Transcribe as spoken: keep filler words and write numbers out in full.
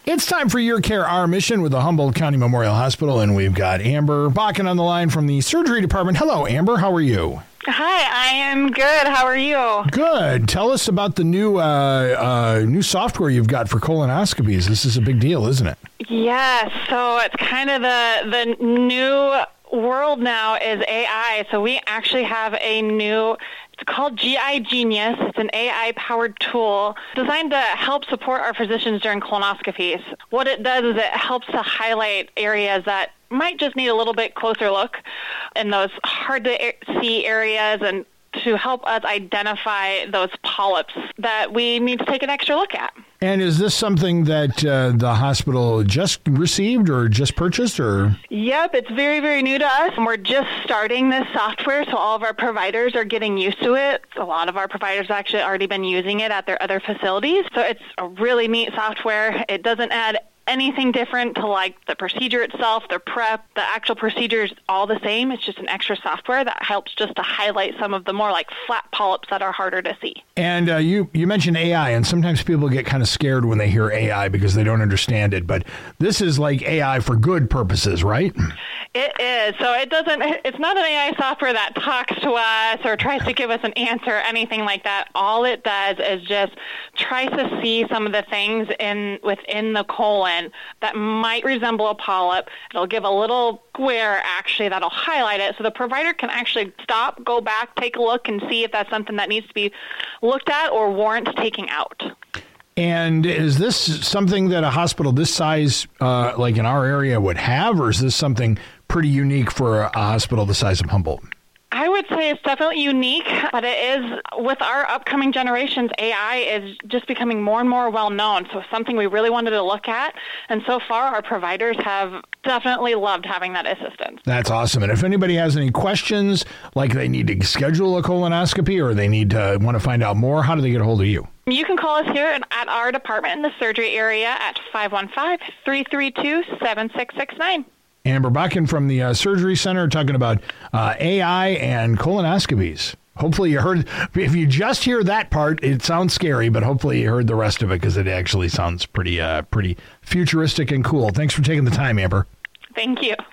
It's time for Your Care, Our Mission with the Humboldt County Memorial Hospital, and we've got Amber Bakken on the line from the surgery department. Hello, Amber. How are you? Hi, I am good. How are you? Good. Tell us about the new uh, uh, new software you've got for colonoscopies. This is a big deal, isn't it? Yes. So it's kind of the the new world now is A I. So we actually have a new, it's called G I Genius. It's an A I-powered tool designed to help support our physicians during colonoscopies. What it does is it helps to highlight areas that might just need a little bit closer look in those hard-to-see areas and to help us identify those polyps that we need to take an extra look at. And is this something that uh, the hospital just received or just purchased? Or Yep, it's very, very new to us. And we're just starting this software, so all of our providers are getting used to it. A lot of our providers have actually already been using it at their other facilities. So it's a really neat software. It doesn't add anything different to like the procedure itself, the prep, the actual procedure is all the same. It's just an extra software that helps just to highlight some of the more like flat polyps that are harder to see. And uh, you, you mentioned A I, and sometimes people get kind of scared when they hear A I because they don't understand it. But this is like A I for good purposes, right? It is. So it doesn't, it's not an A I software that talks to us or tries to give us an answer, anything like that. All it does is just tries to see some of the things in within the colon that might resemble a polyp. It'll give a little square, actually, that'll highlight it. So the provider can actually stop, go back, take a look, and see if that's something that needs to be looked at or warrants taking out. And is this something that a hospital this size, uh, like in our area, would have, or is this something pretty unique for a hospital the size of Humboldt? I would say it's definitely unique, but it is, with our upcoming generations, A I is just becoming more and more well-known. So it's something we really wanted to look at. And so far, our providers have definitely loved having that assistance. That's awesome. And if anybody has any questions, like they need to schedule a colonoscopy or they need to want to find out more, how do they get a hold of you? You can call us here at our department in the surgery area at five one five, three three two, seven six six nine. Amber Bakken from the uh, Surgery Center talking about uh, A I and colonoscopies. Hopefully you heard, if you just hear that part, it sounds scary, but hopefully you heard the rest of it because it actually sounds pretty, uh, pretty futuristic and cool. Thanks for taking the time, Amber. Thank you.